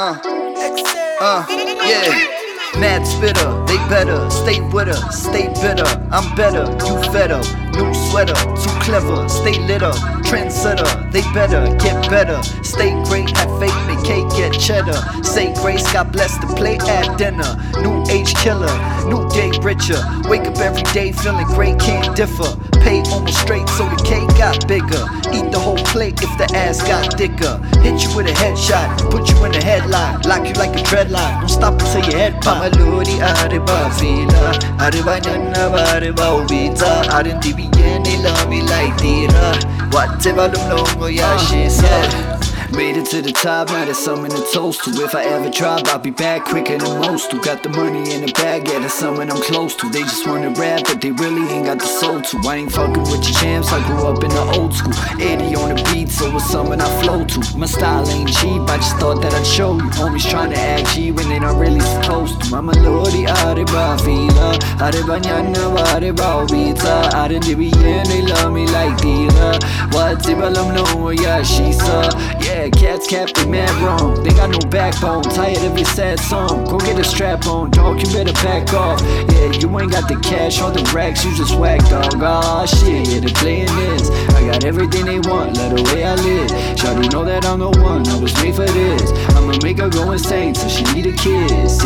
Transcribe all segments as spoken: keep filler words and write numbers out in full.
Uh, uh, yeah. Mad spitter, they better stay with her, stay bitter. I'm better, you better. New sweater, too clever, stay lit up. Trendsetter, they better get better. Stay great, have faith, make cake, get cheddar. Say grace, God bless the plate at dinner. New age killer, new day richer. Wake up every day feeling great, can't differ. Pay almost straight, so the cake got bigger. Eat the whole plate if the ass got thicker. Hit you with a headshot, put you in the headline. Lock you like a dreadline, don't stop until your head pop. Mamaluri arriba fila, arriba nyana arriba ubita. Arin tibi yeni love me like tira. Whatever lumlongo ya she said. Made it to the top, now there's something to toast to. If I ever drop, I'll be back quicker than most who got the money in the bag, yeah, that's something I'm close to. They just wanna rap, but they really ain't got the soul to. I ain't fucking with your champs, I grew up in the old school. eighty on the beat, so it's something I flow to. My style ain't cheap, I just thought that I'd show you. Homies trying to act G when they not really supposed to. Mama lodi arriba fila, arriba nyana arriba ubita. Arin dibi and they love me like Dila. Whatever lum no yeah she saw. Yeah, cats cap, they mad wrong. They got no backbone, tired of your sad song. Go get a strap on, dog, you better back off. Yeah, you ain't got the cash or the racks, you just whack, dog. Aw, shit, yeah, they playing this. I got everything they want, love the way I live. Shawty know that I'm the one, I was made for this. I'ma make her go insane till she need a kiss,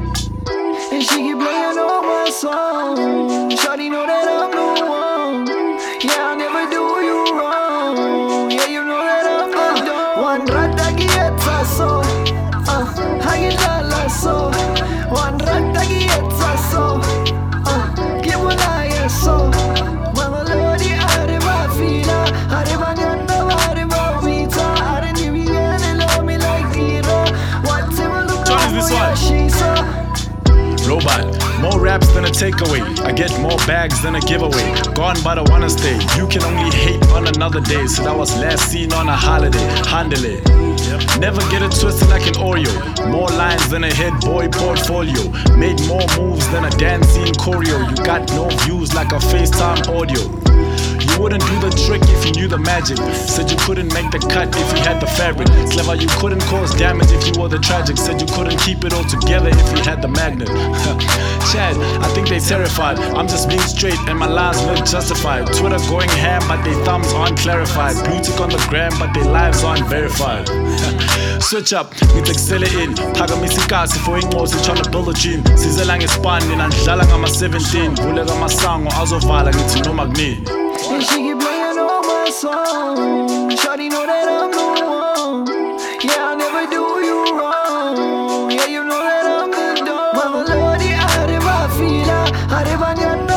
yeah. And she keep playing all my songs. Shawty know that I'm the one. Yeah, I'll never do you wrong. Yeah, you know that I'm the dog. One rata kieta so, uh, hagilala so. One rata kieta so, uh, kibulaya so. Mama lodi arriba fila, arriba nyana arriba ubita. Arin dibi and they love me like Tira. Whatever look like she saw. Robot, more raps than a takeaway. I get more bags than a giveaway. Gone but I wanna stay. You can only hate on another day. So that was last seen on a holiday. Handle it. Never get it twisted like an Oreo. More lines than a head boy portfolio. Made more moves than a dancing choreo. You got no views like a FaceTime audio. You wouldn't do the trick if you knew the magic. Said you couldn't make the cut if you had the fabric. Clever, you couldn't cause damage if you were the tragic. Said you couldn't keep it all together if you had the magnet. Chad, I think they terrified. I'm just being straight and my lies look justified. Twitter going ham but their thumbs aren't clarified. Blue tick on the gram but their lives aren't verified. Switch up, ngithi kusele in. Phakamisa ikasi for inqosi trying to build a dream. Sizela ngesibani mina ngidlala ngama seventeen. Vuleka amasango azovala ngithi noma kunini. And she keep playing all my songs. Shawty know that I'm the one. Yeah, I'll never do you wrong. Yeah, you know that I'm the dog. Mama lodi arriba fila, arriba nyana